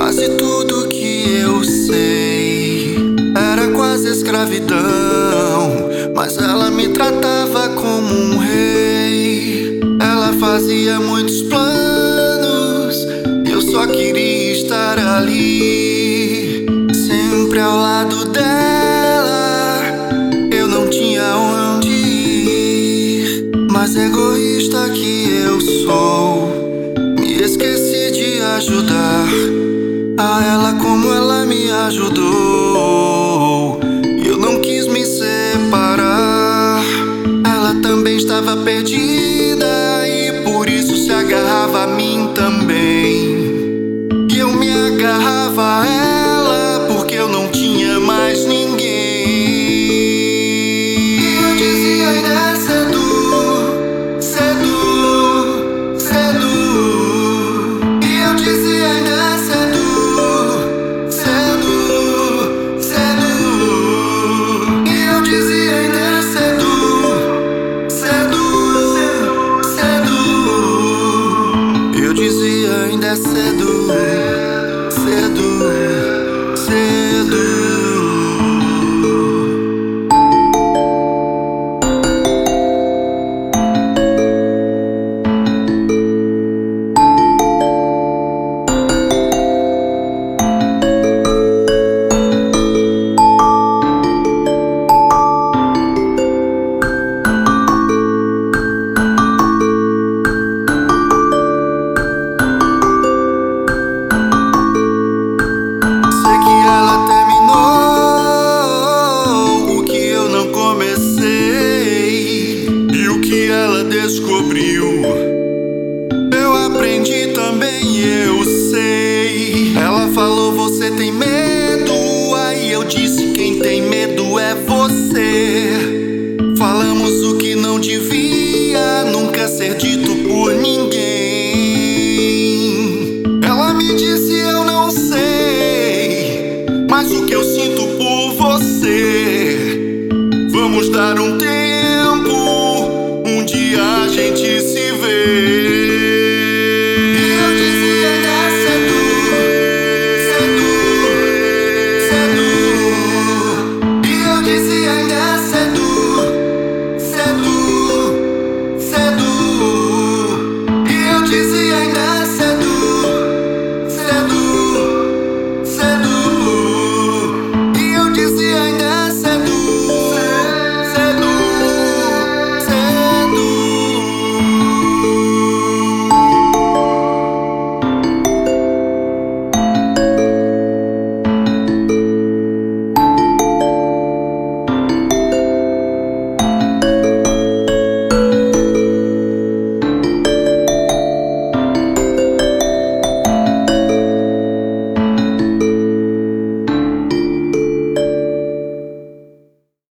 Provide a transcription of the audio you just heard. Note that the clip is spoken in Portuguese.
Quase tudo que eu sei era quase escravidão, mas ela me tratava como um rei. Ela fazia muitos planos, eu só queria estar ali, sempre ao lado dela. Eu não tinha onde ir, mas egoísta que eu sou, me esqueci de ajudar a ela como ela me ajudou. Eu não quis me separar, ela também estava perdida e por isso se agarrava a mim também. E eu me agarrava a ela porque eu não tinha mais ninguém. E eu dizia: ainda é cedo, cedo, cedo. E eu dizia: ainda é cedo, cedo, cedo. E eu dizia: ainda é cedo, cedo, cedo. Eu dizia: ainda é cedo, cedo, cedo. Sei que ela terminou o que eu não comecei, e o que ela descobriu eu aprendi também, eu sei. Ela falou: você tem medo? Aí eu disse: quem tem medo é você. Falamos o que não devia nunca ser dito por ninguém. Ela me disse: eu não sei, mas o que eu sinto por você, vamos dar um tempo.